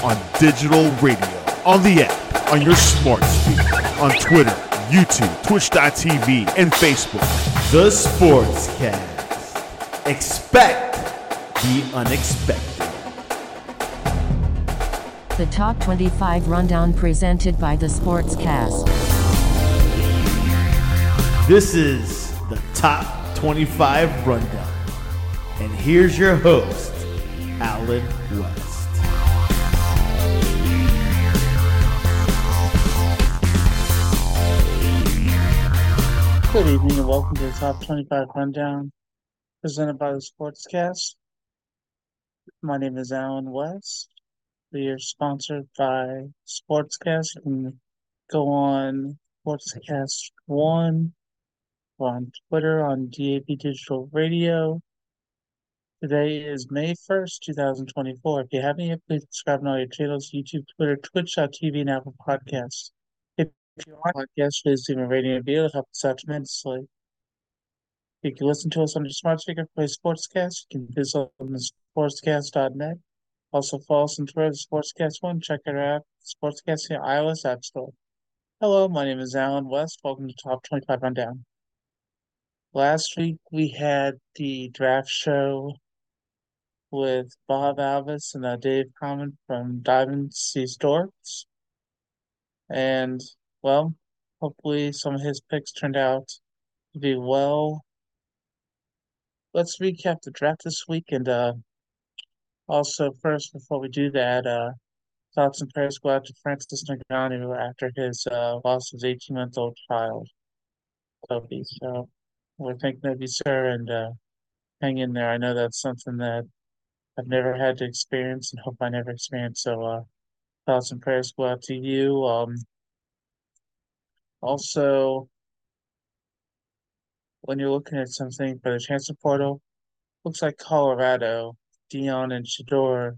on digital radio, on the app, on your smart speaker, on Twitter, YouTube, Twitch.tv, and Facebook. The Sportscast. Expect the unexpected. The Top 25 Rundown presented by The Sportscast. This is the Top 25 Rundown. And here's your host, Alan West. Good evening and welcome to the Top 25 Rundown presented by the Sportscast. My name is Alan West. We are sponsored by Sportscast. You can go on Sportscast 1. We're on Twitter on DAB Digital Radio. Today is May 1st, 2024. If you haven't yet, please subscribe to all your channels, YouTube, Twitter, Twitch.tv, and Apple Podcasts. If you want podcasts, please leave a rating and review. It'll help us out tremendously. You can listen to us on your smart speaker, play Sportscast. You can visit us on the sportscast.net. Also follow us on Twitter, Sportscast1. Check it out, Sportscast in your iOS App Store. Hello, my name is Alan West. Welcome to Top 25 Rundown. Last week we had the draft show with Bob Alvis and Dave Common from Diamond C Storks. And, well, hopefully some of his picks turned out to be well. Let's recap the draft this week. And also, first, before we do that, thoughts and prayers go out to Francis Ngannou after his loss of his 18-month-old child, Toby. So we're thinking of you, sir, and hang in there. I know that's something that I've never had to experience and hope I never experience. So thoughts and prayers go out to you. Also, when you're looking at something for the transfer portal, looks like Colorado, Dion and Shedeur,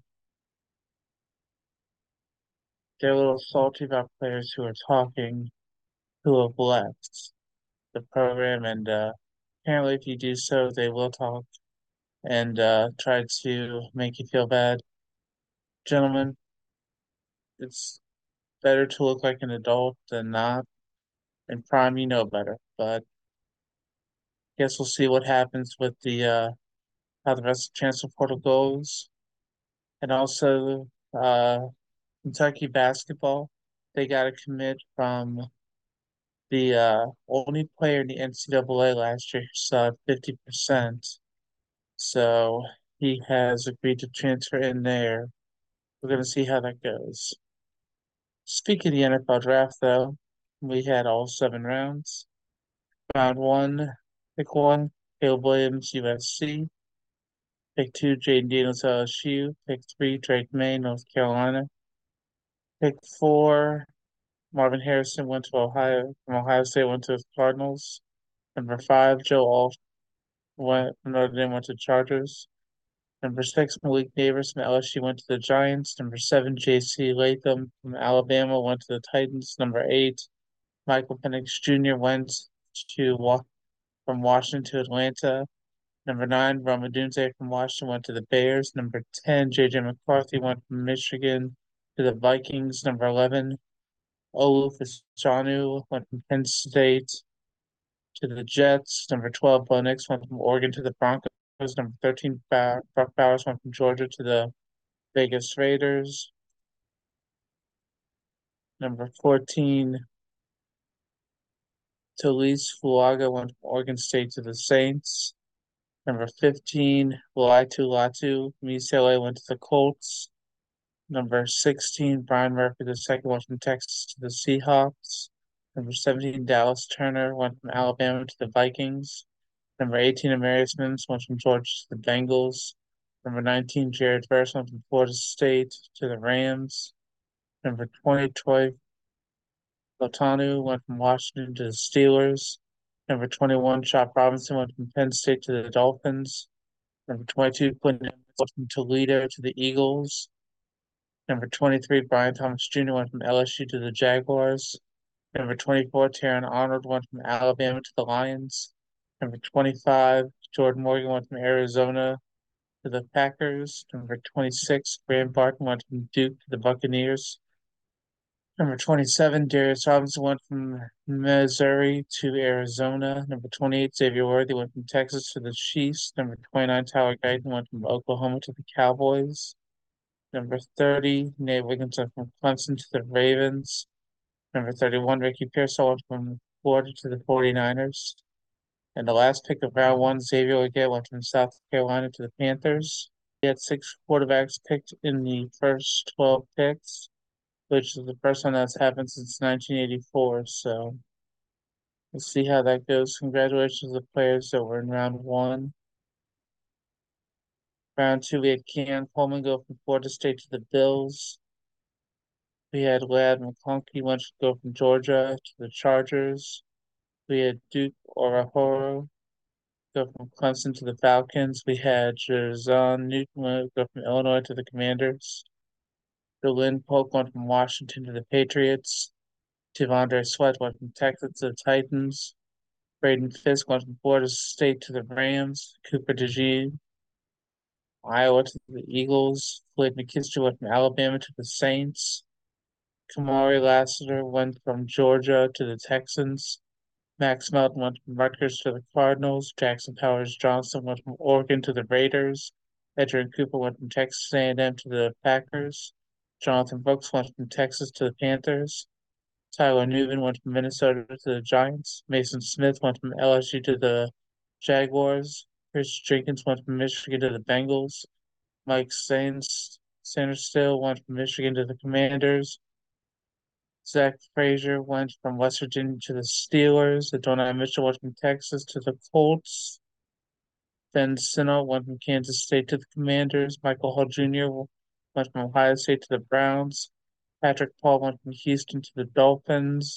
they're a little salty about players who are talking, who have left the program, and apparently if you do so, they will talk and try to make you feel bad. Gentlemen, it's better to look like an adult than not. In prime, you know better, but guess we'll see what happens with the how the rest of the transfer portal goes. And also, Kentucky basketball, they got a commit from the only player in the NCAA last year who saw 50%. So he has agreed to transfer in there. We're going to see how that goes. Speaking of the NFL draft, though, we had all 7 rounds. Round 1, pick 1, Caleb Williams, USC. Pick 2, Jaden Daniels, LSU. Pick 3, Drake May, North Carolina. Pick 4, Marvin Harrison went to Ohio. From Ohio State, went to the Cardinals. Number 5, Joe Alt went from Notre Dame, went to Chargers. Number 6, Malik Neighbors from LSU went to the Giants. Number 7, J.C. Latham from Alabama went to the Titans. Number 8, Michael Penix Jr. went from Washington to Atlanta. Number 9, Rome Odunze from Washington went to the Bears. Number 10, J.J. McCarthy went from Michigan to the Vikings. Number 11, Olu Fashanu went from Penn State to the Jets. Number 12, Bo Nix went from Oregon to the Broncos. Number 13, Brock Bowers went from Georgia to the Vegas Raiders. Number 14, Talise Fuaga went from Oregon State to the Saints. Number 15, Latu from UCLA went to the Colts. Number 16, Brian Murphy II went from Texas to the Seahawks. Number 17, Dallas Turner went from Alabama to the Vikings. Number 18, Amarius Mims went from Georgia to the Bengals. Number 19, Jared Verse went from Florida State to the Rams. Number 20, Troy Lotanu went from Washington to the Steelers. Number 21, Chop Robinson went from Penn State to the Dolphins. Number 22, Quentin went from Toledo to the Eagles. Number 23, Brian Thomas Jr. went from LSU to the Jaguars. Number 24, Taron Arnold went from Alabama to the Lions. Number 25, Jordan Morgan went from Arizona to the Packers. Number 26, Graham Barton went from Duke to the Buccaneers. Number 27, Darius Robinson went from Missouri to Arizona. Number 28, Xavier Worthy went from Texas to the Chiefs. Number 29, Tyler Guyton went from Oklahoma to the Cowboys. Number 30, Nate Wiggins went from Clemson to the Ravens. Number 31, Ricky Pearsall went from Florida to the 49ers. And the last pick of round one, Xavier Legette went from South Carolina to the Panthers. He had 6 quarterbacks picked in the first 12 picks, which is the first time that's happened since 1984. So we'll see how that goes. Congratulations to the players that were in round one. Round two, we had Keon Coleman go from Florida State to the Bills. We had Ladd McConkey went to go from Georgia to the Chargers. We had Duke Orahoro go from Clemson to the Falcons. We had Jerzon Newton go from Illinois to the Commanders. Berlin Polk went from Washington to the Patriots. Devondre Sweat went from Texas to the Titans. Braden Fisk went from Florida State to the Rams. Cooper DeJean, Iowa to the Eagles. Floyd McKinstry went from Alabama to the Saints. Kamari Lassiter went from Georgia to the Texans. Max Melton went from Rutgers to the Cardinals. Jackson Powers Johnson went from Oregon to the Raiders. Edgerrin Cooper went from Texas A&M to the Packers. Jonathan Brooks went from Texas to the Panthers. Tyler Newman went from Minnesota to the Giants. Mason Smith went from LSU to the Jaguars. Chris Jenkins went from Michigan to the Bengals. Mike Sainristil went from Michigan to the Commanders. Zach Frazier went from West Virginia to the Steelers. Adonai Mitchell went from Texas to the Colts. Ben Sinnott went from Kansas State to the Commanders. Michael Hall Jr. went from Ohio State to the Browns. Patrick Paul went from Houston to the Dolphins.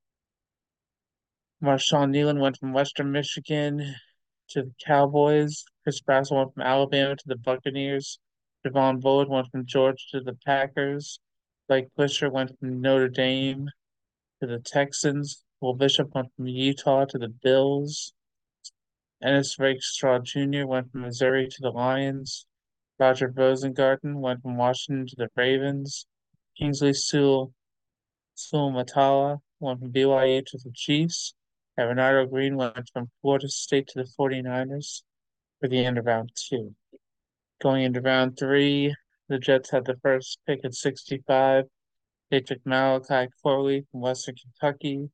Marshawn Nealon went from Western Michigan to the Cowboys. Chris Brassel went from Alabama to the Buccaneers. Devon Bullard went from Georgia to the Packers. Blake Fisher went from Notre Dame to the Texans. Will Bishop went from Utah to the Bills. Ennis Rakestraw Jr. went from Missouri to the Lions. Roger Rosengarten went from Washington to the Ravens. Kingsley Matala went from BYU to the Chiefs. And Renardo Green went from Florida State to the 49ers for the end of round two. Going into round three, the Jets had the first pick at 65. They took Malachi Corley from Western Kentucky.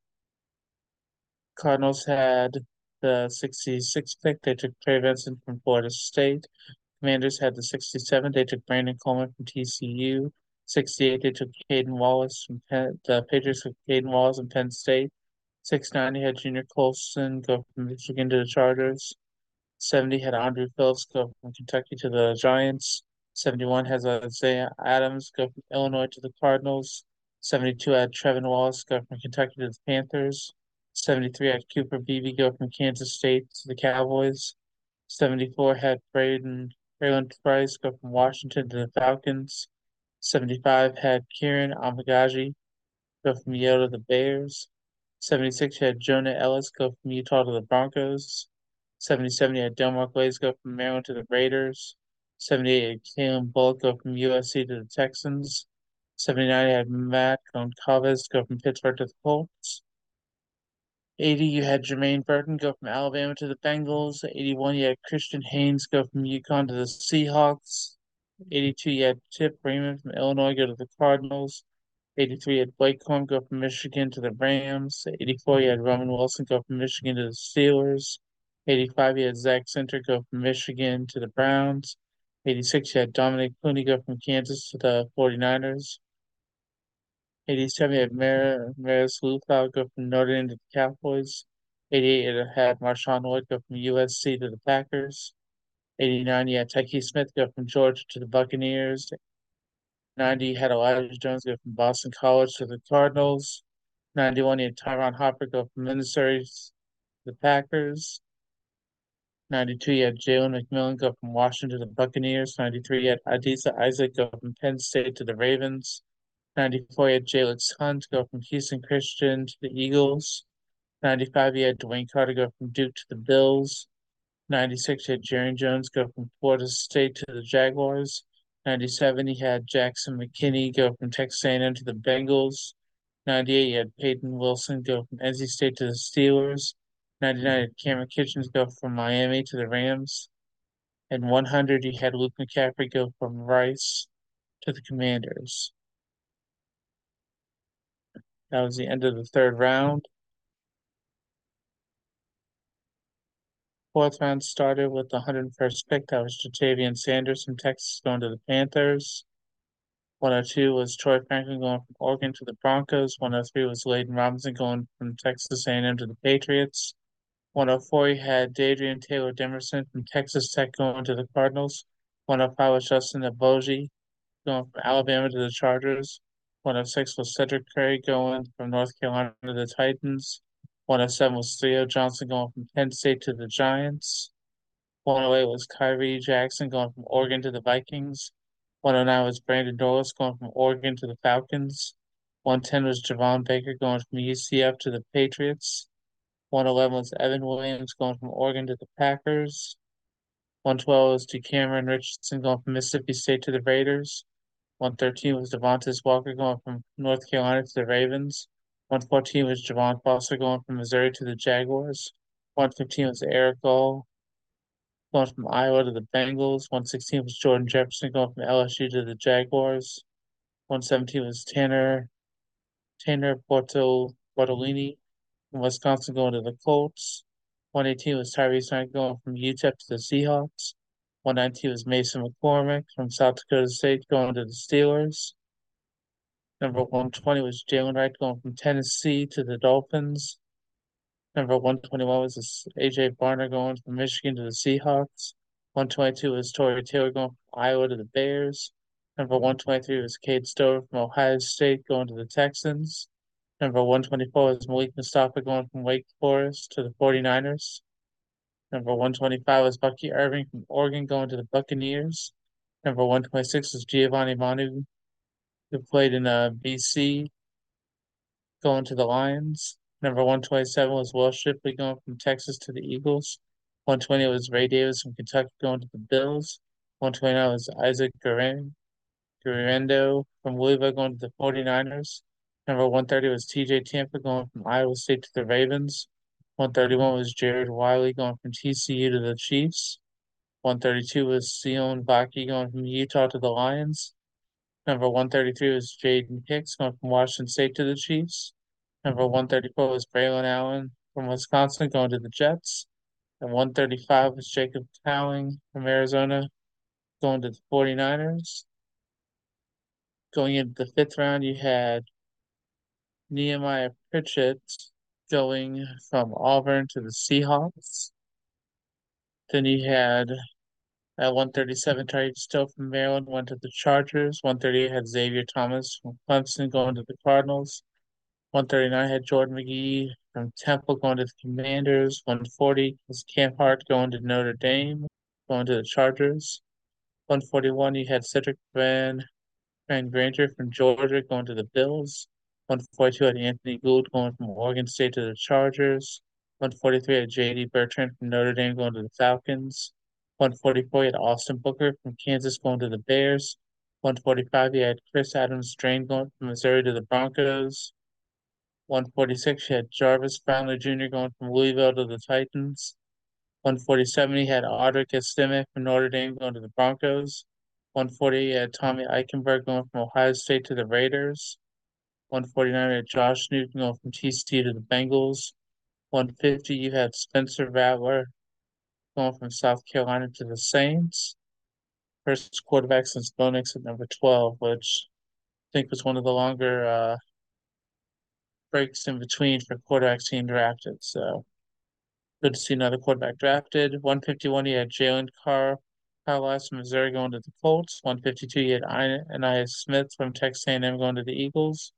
Cardinals had the 66th pick. They took Trey Benson from Florida State. Commanders had the 67th. They took Brandon Coleman from TCU. 68, they took Caden Wallace from the Patriots took Caden Wallace from Penn State. 690 had Junior Colson go from Michigan to the Chargers. 70 had Andrew Phillips go from Kentucky to the Giants. 71 has Isaiah Adams go from Illinois to the Cardinals. 72 had Trevin Wallace go from Kentucky to the Panthers. 73 had Cooper Beebe go from Kansas State to the Cowboys. 74 had Braylon Price go from Washington to the Falcons. 75 had Kieran Amagaji go from Yale to the Bears. 76 had Jonah Ellis go from Utah to the Broncos. 77 had Delmar Glaze go from Maryland to the Raiders. 78 had Kalen Bullock go from USC to the Texans. 79 had Matt Goncalves go from Pittsburgh to the Colts. 80 you had Jermaine Burton go from Alabama to the Bengals. 81 you had Christian Haynes go from UConn to the Seahawks. 82 you had Tip Freeman from Illinois go to the Cardinals. 83 you had Blake Corum go from Michigan to the Rams. 84 you had Roman Wilson go from Michigan to the Steelers. 85 you had Zach Center go from Michigan to the Browns. 86 you had Dominic Clooney go from Kansas to the 49ers. 87 you had Maris Lufau go from Notre Dame to the Cowboys. 88 you had Marshawn Lloyd go from USC to the Packers. 89 you had Tyke Smith go from Georgia to the Buccaneers. 90 you had Elijah Jones go from Boston College to the Cardinals. 91 you had Tyron Hopper go from Minnesota to the Packers. 92 you had Jalen McMillan go from Washington to the Buccaneers. 93 you had Adisa Isaac go from Penn State to the Ravens. 94 you had Jalen Hunt go from Houston Christian to the Eagles. 95 you had Dwayne Carter go from Duke to the Bills. '96, he had Jerry Jones go from Florida State to the Jaguars. '97, he had Jackson McKinney go from Texas A&M to the Bengals. '98, he had Peyton Wilson go from NC State to the Steelers. '99, he had Cameron Kitchens go from Miami to the Rams. And 100, he had Luke McCaffrey go from Rice to the Commanders. That was the end of the third round. Fourth round started with the 101st pick. That was Jatavian Sanders from Texas going to the Panthers. 102 was Troy Franklin going from Oregon to the Broncos. 103 was Layden Robinson going from Texas A&M to the Patriots. 104 he had Dadrian Taylor Demerson from Texas Tech going to the Cardinals. 105 was Justin Eboji going from Alabama to the Chargers. 106 was Cedric Curry going from North Carolina to the Titans. 107 was Theo Johnson going from Penn State to the Giants. 108 was Kyrie Jackson going from Oregon to the Vikings. 109 was Brandon Dorlus going from Oregon to the Falcons. 110 was Javon Baker going from UCF to the Patriots. 111 was Evan Williams going from Oregon to the Packers. 112 was Cameron Richardson going from Mississippi State to the Raiders. 113 was Devontae Walker going from North Carolina to the Ravens. 114 was Javon Foster going from Missouri to the Jaguars. 115 was Eric Gall going from Iowa to the Bengals. 116 was Jordan Jefferson going from LSU to the Jaguars. 117 was Tanner Bortolini from Wisconsin going to the Colts. 118 was Tyrese Knight going from UTEP to the Seahawks. 119 was Mason McCormick from South Dakota State going to the Steelers. Number 120 was Jalen Wright going from Tennessee to the Dolphins. Number 121 was AJ Barner going from Michigan to the Seahawks. 122 was Torrey Taylor going from Iowa to the Bears. Number 123 was Cade Stover from Ohio State going to the Texans. Number 124 was Malik Mustafa going from Wake Forest to the 49ers. Number 125 was Bucky Irving from Oregon going to the Buccaneers. Number 126 was Giovanni Manu, who played in BC, going to the Lions. Number 127 was Will Shipley going from Texas to the Eagles. 120 was Ray Davis from Kentucky going to the Bills. 129 was Isaac Guerrero from Louisville going to the 49ers. Number 130 was TJ Tampa going from Iowa State to the Ravens. 131 was Jared Wiley going from TCU to the Chiefs. 132 was Sion Baki going from Utah to the Lions. Number 133 was Jaden Hicks going from Washington State to the Chiefs. Number 134 was Braylon Allen from Wisconsin going to the Jets. And 135 was Jacob Towling from Arizona going to the 49ers. Going into the fifth round, you had Nehemiah Pritchett going from Auburn to the Seahawks. Then you had at 137, Tariq Stowe from Maryland went to the Chargers. 138 had Xavier Thomas from Clemson going to the Cardinals. 139 had Jordan McGee from Temple going to the Commanders. 140 was Cam Hart going to Notre Dame, going to the Chargers. 141 you had Cedric Van Granger from Georgia going to the Bills. 142 had Anthony Gould going from Oregon State to the Chargers. 143 had J.D. Bertrand from Notre Dame going to the Falcons. 144 had Austin Booker from Kansas going to the Bears. 145 he had Chris Adams-Drain going from Missouri to the Broncos. 146 he had Jarvis Brownlee Jr. going from Louisville to the Titans. 147 he had Audric Estime from Notre Dame going to the Broncos. 140 he had Tommy Eichenberg going from Ohio State to the Raiders. 149 had Josh Newton going from TCU to the Bengals. 150 you had Spencer Rattler going from South Carolina to the Saints. First quarterback since Bo Nix at number 12, which I think was one of the longer breaks in between for quarterbacks being drafted. So good to see another quarterback drafted. 151 you had Jalen Carlisle from Missouri going to the Colts. 152 you had Anaya Smith from Texas A&M going to the Eagles.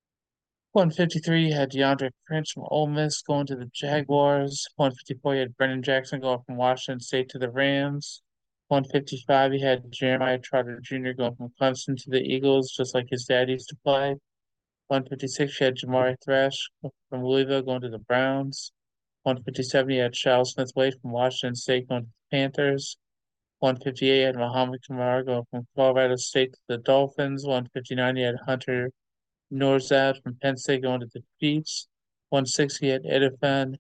153 you had DeAndre Prince from Ole Miss going to the Jaguars. 154 you had Brennan Jackson going from Washington State to the Rams. 155 you had Jeremiah Trotter Jr. going from Clemson to the Eagles, just like his dad used to play. 156 you had Jamari Thrash from Louisville going to the Browns. 157, you had Charles Smith Wade from Washington State going to the Panthers. 158, you had Muhammad Kamara going from Colorado State to the Dolphins. 159, you had Hunter Norzad from Penn State going to the Chiefs. 160, you had Edifan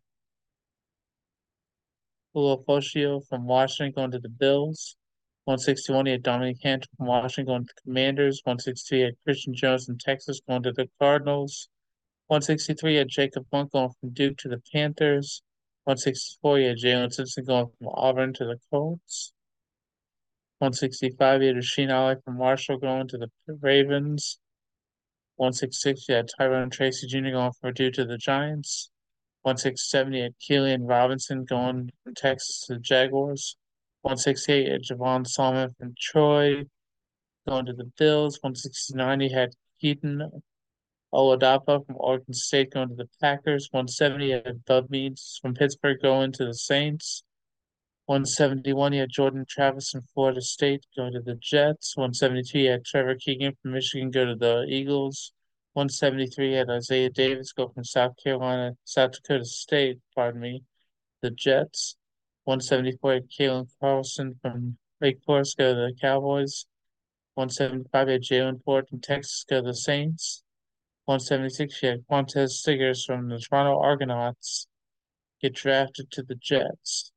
Ulofoshio from Washington going to the Bills. 161, he had Dominic Cantor from Washington going to the Commanders. 162, he had Christian Jones from Texas going to the Cardinals. 163, he had Jacob Monk going from Duke to the Panthers. 164, he had Jalen Simpson going from Auburn to the Colts. 165, he had Rasheen Ali from Marshall going to the Ravens. 166, he had Tyrone Tracy Jr. going from Purdue to the Giants. 167, he had Keelan Robinson going from Texas to the Jaguars. 168, he had Javon Solomon from Troy going to the Bills. 169, he had Keaton Oladapo from Oregon State going to the Packers. 170, he had Bud Means from Pittsburgh going to the Saints. 171, he had Jordan Travis from Florida State go to the Jets. 172, he had Trevor Keegan from Michigan go to the Eagles. 173, he had Isaiah Davis go from South Dakota State, pardon me, the Jets. 174, he had Kalen Carlson from Lake Forest go to the Cowboys. 175, he had Jalen Ford from Texas go to the Saints. 176, he had Quantez Stiggers from the Toronto Argonauts get drafted to the Jets.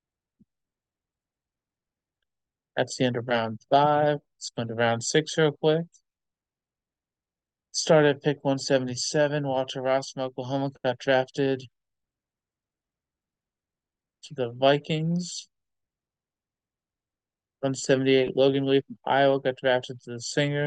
That's the end of round 5. Let's go into round 6 real quick. Started at pick 177. Walter Ross from Oklahoma got drafted to the Vikings. 178. Logan Lee from Iowa got drafted to the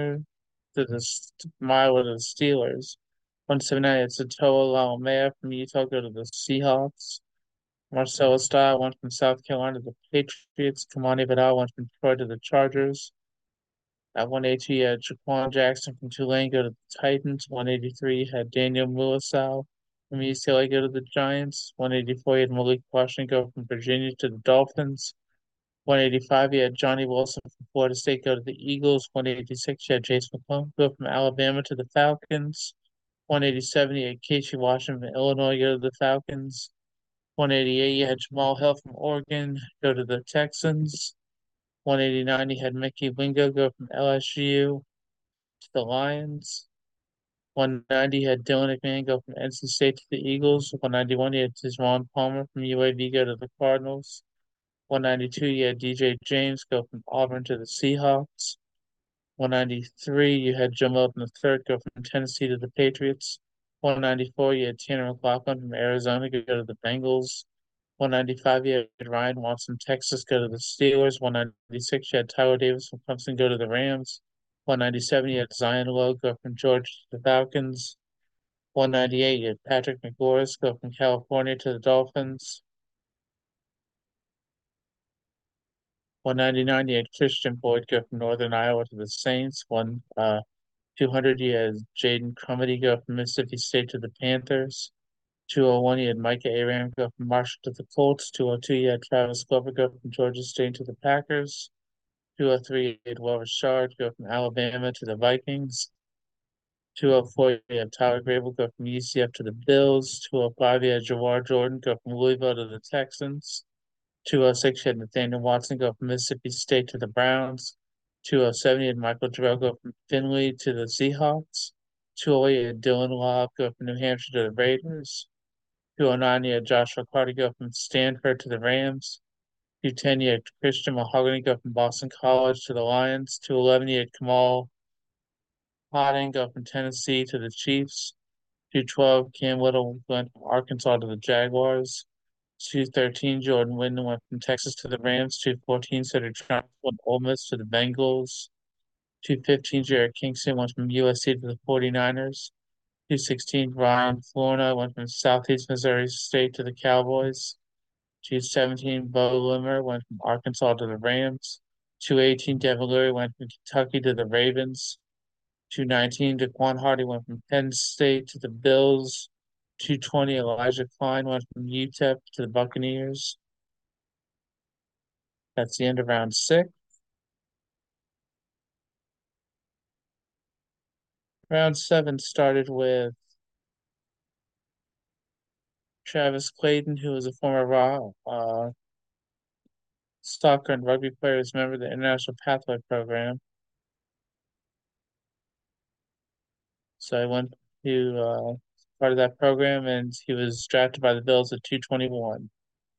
Iowa to the Steelers. 179. It's Satoa Laumea from Utah go to the Seahawks. Marcelo Style went from South Carolina to the Patriots. Kamani Vidal went from Detroit to the Chargers. At 182, you had Jaquan Jackson from Tulane go to the Titans. 183, you had Daniel Muasau from UCLA go to the Giants. 184, you had Malik Washington go from Virginia to the Dolphins. 185, you had Johnny Wilson from Florida State go to the Eagles. 186, you had Chase McClung go from Alabama to the Falcons. 187, you had Casey Washington from Illinois go to the Falcons. 188, you had Jamal Hill from Oregon go to the Texans. 189, you had Mickey Wingo go from LSU to the Lions. 190, you had Dylan McMahon go from NC State to the Eagles. 191, you had Tizwan Palmer from UAB go to the Cardinals. 192, you had DJ James go from Auburn to the Seahawks. 193, you had Joe Milton III go from Tennessee to the Patriots. 194, you had Tanner McLaughlin from Arizona go to the Bengals. 195, you had Ryan Watson, Texas, go to the Steelers. 196, you had Tyler Davis from Clemson, go to the Rams. 197, you had Zion Lowe, go from Georgia to the Falcons. 198, you had Patrick McGorris, go from California to the Dolphins. 199, you had Christian Boyd, go from Northern Iowa to the Saints. 200, you had Jaden Crumedy, go from Mississippi State to the Panthers. 201, you had Micah Abraham go from Marshall to the Colts. 202, you had Travis Glover go from Georgia State to the Packers. 203, you had Will Richard go from Alabama to the Vikings. 204, you had Tyler Grable go from UCF to the Bills. 205, you had Jawar Jordan go from Louisville to the Texans. 206, you had Nathaniel Watson go from Mississippi State to the Browns. 207, you had Michael Jarrell go from Findlay to the Seahawks. 208, you had Dylan Lobb go from New Hampshire to the Raiders. 209, you had Joshua Carter go from Stanford to the Rams. 210, you had Christian Mahogany go from Boston College to the Lions. 211, you had Kamal Potting go from Tennessee to the Chiefs. 212, Cam Little went from Arkansas to the Jaguars. 213, Jordan Wyndham went from Texas to the Rams. 214, Cedric Johnson went from Ole Miss to the Bengals. 215, Jared Kingston went from USC to the 49ers. 216, Ryan Florina went from Southeast Missouri State to the Cowboys. 217, Bo Limmer went from Arkansas to the Rams. 218, Devin Leary went from Kentucky to the Ravens. 219, Daquan Hardy went from Penn State to the Bills. 220, Elijah Klein went from UTEP to the Buccaneers. That's the end of round 6. Round 7 started with Travis Clayton, who was a former Raw soccer and rugby player, is a member of the International Pathway Program. So I went to part of that program, and he was drafted by the Bills at 221.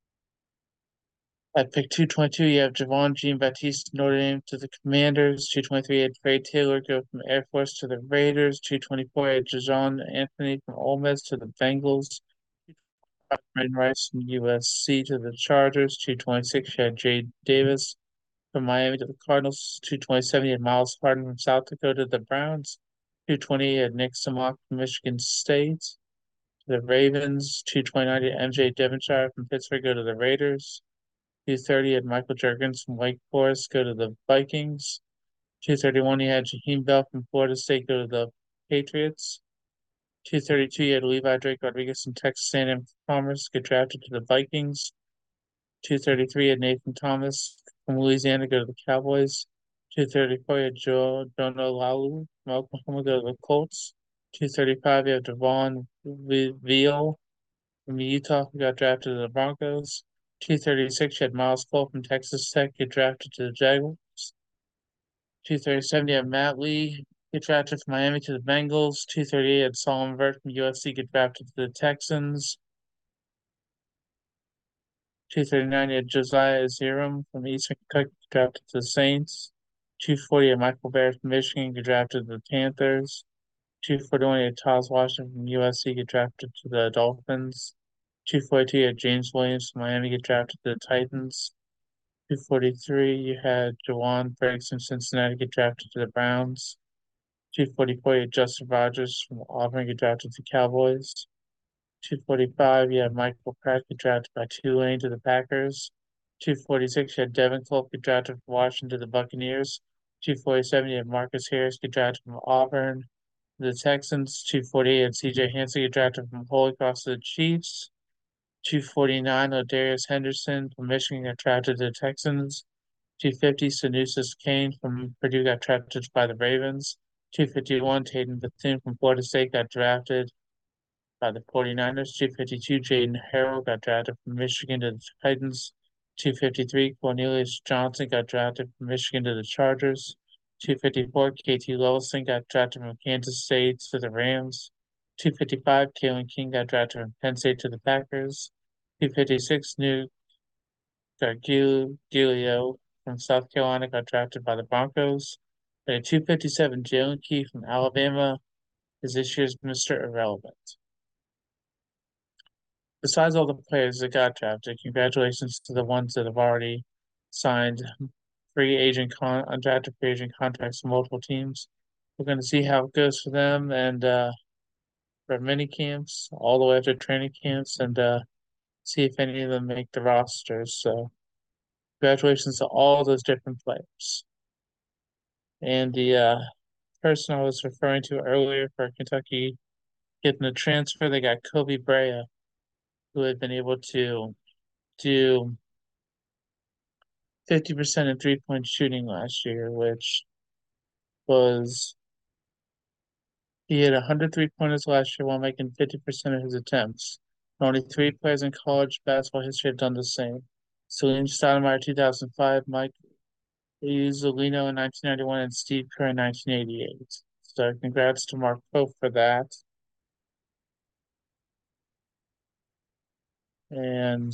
At pick 222, you have Javon Jean-Baptiste Notre Dame to the Commanders. 223, you had Trey Taylor go from Air Force to the Raiders. 224, you had Jajon Anthony from Ole Miss to the Bengals. Braden Rice from USC to the Chargers. 226, you had Jay Davis from Miami to the Cardinals. 227, you had Miles Harden from South Dakota to the Browns. 220, you had Nick Samak from Michigan State to the Ravens. 229, you had MJ Devonshire from Pittsburgh go to the Raiders. 230 had Michael Jurgens from Wake Forest go to the Vikings. 231 he had Jaheim Bell from Florida State go to the Patriots. 232 he had Levi Drake Rodriguez from Texas A&M Commerce get drafted to the Vikings. 233 had Nathan Thomas from Louisiana go to the Cowboys. 234 he had Joe Donalalu from Oklahoma go to the Colts. 235 he had Devon Veal from Utah who got drafted to the Broncos. 236 you had Miles Cole from Texas Tech get drafted to the Jaguars. 237 you had Matt Lee get drafted from Miami to the Bengals. 238 you had Solomon Vert from USC get drafted to the Texans. 239 you had Josiah Ziram from Eastern Kentucky get drafted to the Saints. 240 you had Michael Barrett from Michigan get drafted to the Panthers. 241 you had Taz Washington from USC get drafted to the Dolphins. 242 you had James Williams from Miami get drafted to the Titans. 243 you had Jawan Ferguson from Cincinnati get drafted to the Browns. 244 you had Justin Rogers from Auburn get drafted to the Cowboys. 245 you had Michael Pratt get drafted by Tulane to the Packers. 246 you had Devin Culp get drafted from Washington to the Buccaneers. 247 you had Marcus Harris get drafted from Auburn to the Texans. 248 you had CJ Hansen get drafted from Holy Cross to the Chiefs. 249 Ladarius Henderson from Michigan got drafted to the Texans. 250 Sanusis Kane from Purdue got drafted by the Ravens. 251 Tatum Bethune from Florida State got drafted by the 49ers. 252 Jaden Harrell got drafted from Michigan to the Titans. 253 Cornelius Johnson got drafted from Michigan to the Chargers. 254 KT Lewison got drafted from Kansas State to the Rams. 255 Kalen King got drafted from Penn State to the Packers. 256 New Gargiulo from South Carolina got drafted by the Broncos. And at 257 Jalen Key from Alabama is this year's Mr. Irrelevant. Besides all the players that got drafted, congratulations to the ones that have already signed undrafted free agent contracts from multiple teams. We're going to see how it goes for them and for mini camps all the way up to training camps and see if any of them make the rosters. So congratulations to all those different players. And the person I was referring to earlier for Kentucky getting a transfer, they got Kobe Brea, who had been able to do 50% in three-point shooting last year, which was he had 100 three-pointers last year while making 50% of his attempts. Only three players in college basketball history have done the same. Salim Stoudemire 2005, Mike Iuzzolino in 1991, and Steve Kerr in 1988. So congrats to Mark Pope for that. And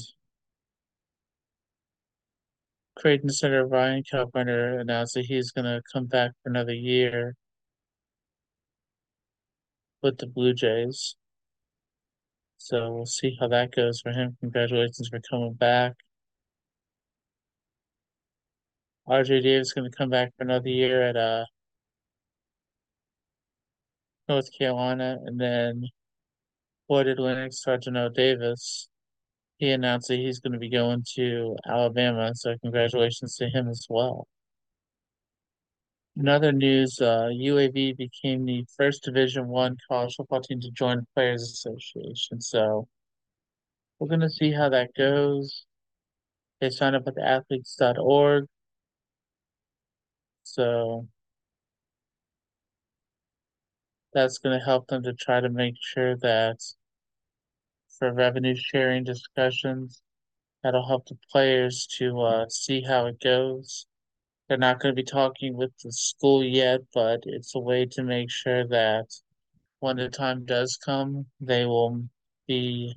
Creighton center Ryan Kalkbrenner announced that he's going to come back for another year with the Blue Jays. So we'll see how that goes for him. Congratulations for coming back. RJ Davis is going to come back for another year at North Carolina, and then Floyd Lennox, Sergeant Davis. He announced that he's going to be going to Alabama, so congratulations to him as well. In other news, UAB became the first Division I college football team to join the Players Association. So we're going to see how that goes. They signed up with athletes.org. So that's going to help them to try to make sure that for revenue sharing discussions. That'll help the players to see how it goes. They're not going to be talking with the school yet, but it's a way to make sure that when the time does come, they will be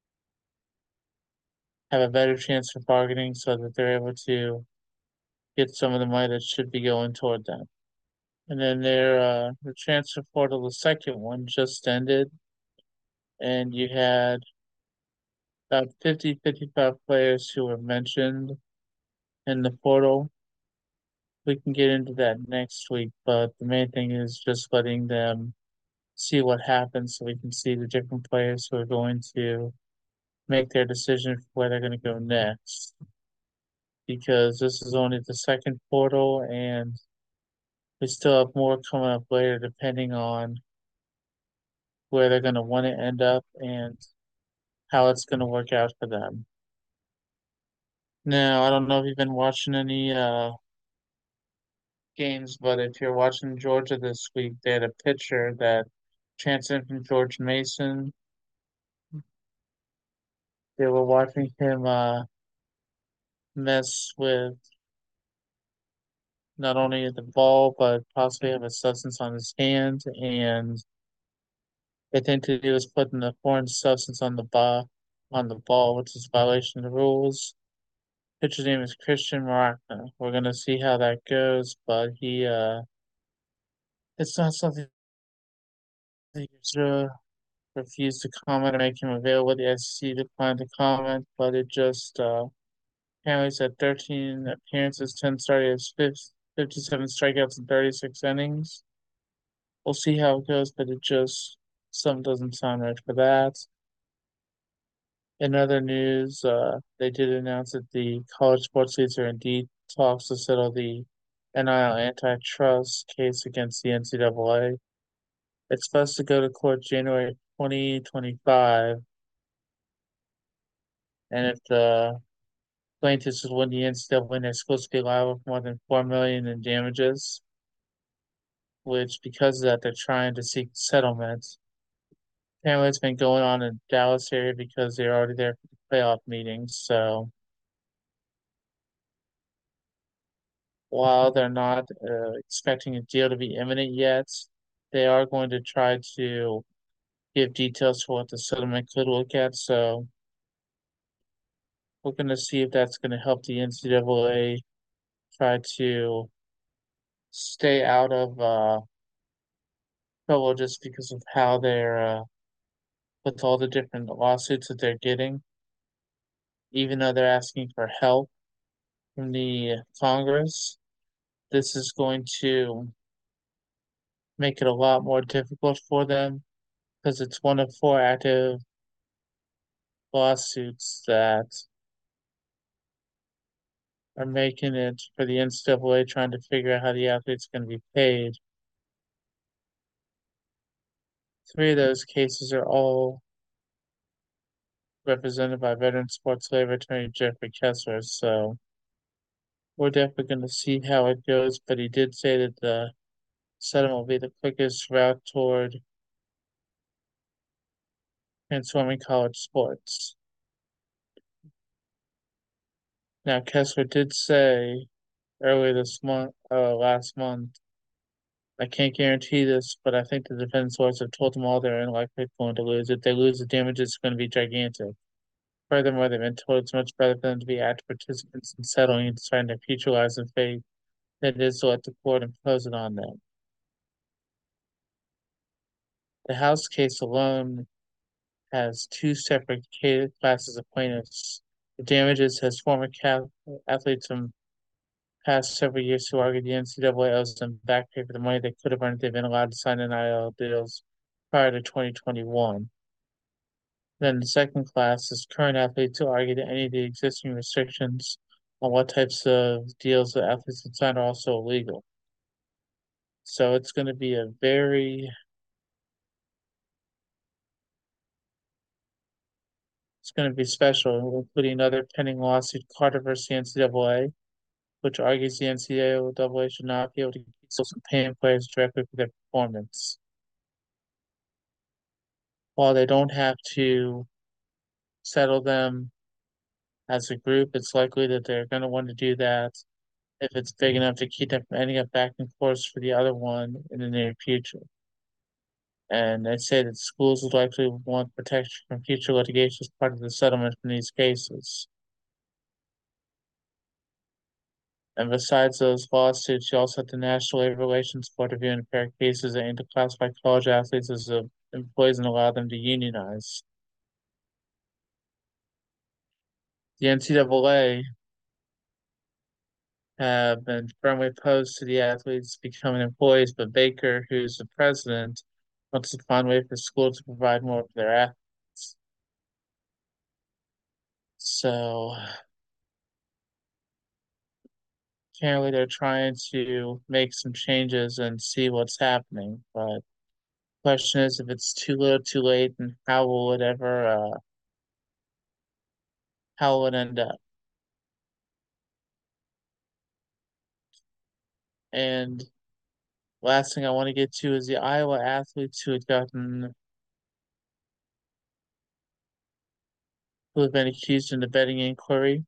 have a better chance for bargaining so that they're able to get some of the money that should be going toward them. And then the transfer portal, the second one just ended, and you had about 55 players who were mentioned in the portal. We can get into that next week, but the main thing is just letting them see what happens so we can see the different players who are going to make their decision for where they're going to go next. Because this is only the second portal and we still have more coming up later depending on where they're going to want to end up and how it's going to work out for them. Now, I don't know if you've been watching any games, but if you're watching Georgia this week, they had a pitcher that transferred from George Mason. They were watching him mess with not only the ball, but possibly have a substance on his hand. And they think to do is putting a foreign substance on the ball, which is a violation of the rules. Pitcher's name is Christian Maracna. We're gonna see how that goes, but it's not something he should refuse to comment or make him available. The SEC declined to comment, but it just apparently said 13 appearances, 10 starts, 57 strikeouts in 36 innings. We'll see how it goes, but it just something doesn't sound right for that. In other news, they did announce that the college sports leagues are indeed talks to settle the NIL antitrust case against the NCAA. It's supposed to go to court January 2025, and if the plaintiffs would win the NCAA, they're supposed to be liable for more than $4 million in damages, which because of that they're trying to seek settlement. Apparently, it's been going on in Dallas area because they're already there for the playoff meetings. So while they're not expecting a deal to be imminent yet, they are going to try to give details for what the settlement could look at. So we're going to see if that's going to help the NCAA try to stay out of trouble just because of how they're with all the different lawsuits that they're getting, even though they're asking for help from the Congress. This is going to make it a lot more difficult for them because it's one of four active lawsuits that are making it for the NCAA trying to figure out how the athlete's going to be paid. Three of those cases are all represented by veteran sports labor attorney Jeffrey Kessler. So we're definitely going to see how it goes. But he did say that the settlement will be the quickest route toward transforming college sports. Now, Kessler did say earlier this month, last month, I can't guarantee this, but I think the defense lawyers have told them all they're unlikely going to lose. If they lose, the damage is going to be gigantic. Furthermore, they've been told it's much better for them to be active participants in settling and deciding their future lives in faith than it is to let the court impose it on them. The House case alone has two separate classes of plaintiffs. The damages has former athletes from past several years who argued the NCAA owes them back pay for the money they could have earned if they'd been allowed to sign NIL deals prior to 2021. Then the second class is current athletes who argue that any of the existing restrictions on what types of deals the athletes can sign are also illegal. So it's going to be it's going to be special, including another pending lawsuit, Carter versus the NCAA, which argues the NCAA should not be able to keep schools from paying players directly for their performance. While they don't have to settle them as a group, it's likely that they're going to want to do that if it's big enough to keep them from ending up back in course for the other one in the near future. And I'd say that schools would likely want protection from future litigation as part of the settlement in these cases. And besides those lawsuits, you also have the National Labor Relations Board reviewing fair cases that aim to classify college athletes as employees and allow them to unionize. The NCAA have been firmly opposed to the athletes becoming employees, but Baker, who's the president, wants to find a way for schools to provide more for their athletes. So apparently they're trying to make some changes and see what's happening. But the question is if it's too little too late and how will it end up? And last thing I want to get to is the Iowa athletes who have been accused in the betting inquiry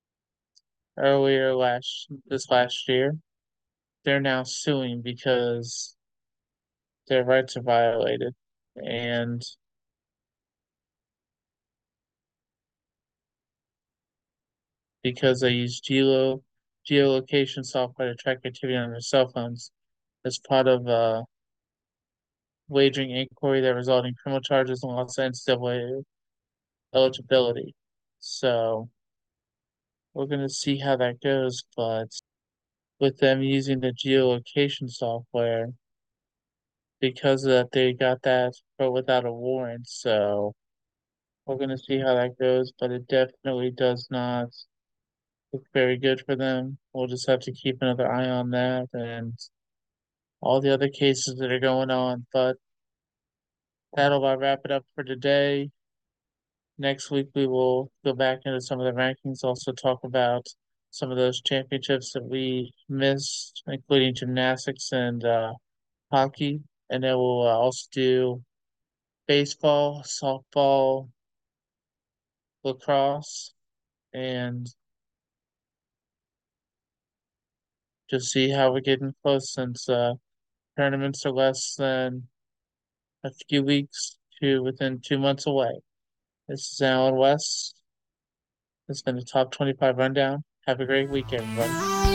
this last year. They're now suing because their rights are violated. And because they use geolocation software to track activity on their cell phones as part of a wagering inquiry that resulted in criminal charges and lost NCAA eligibility. So we're going to see how that goes. But with them using the geolocation software, because of that, they got that, but without a warrant. So we're going to see how that goes. But it definitely does not look very good for them. We'll just have to keep another eye on that and all the other cases that are going on. But that'll about wrap it up for today. Next week, we will go back into some of the rankings, also talk about some of those championships that we missed, including gymnastics and hockey. And then we'll also do baseball, softball, lacrosse, and just see how we're getting close since tournaments are less than a few weeks to within 2 months away. This is Alan West. It's been the top 25 rundown. Have a great week, everybody.